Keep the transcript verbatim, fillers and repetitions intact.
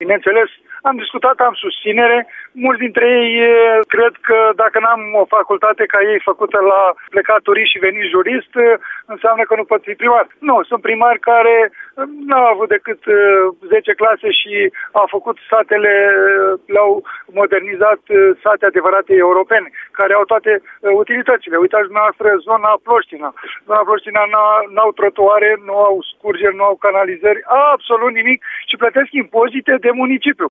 bineînțeles, am discutat, am susținere. Mulți dintre ei cred că dacă n-am o facultate ca ei făcută la plecat turist și venit jurist, înseamnă că nu pot fi primar. Nu, sunt primari care n-au avut decât zece clase și au făcut satele, le-au modernizat sate adevărate europene, care au toate utilitățile. Uitați dumneavoastră zona Ploștina. Zona Ploștina n-au trotuare, nu au scurgeri, nu au canalizări, absolut nimic și plătesc impozite de municipiu.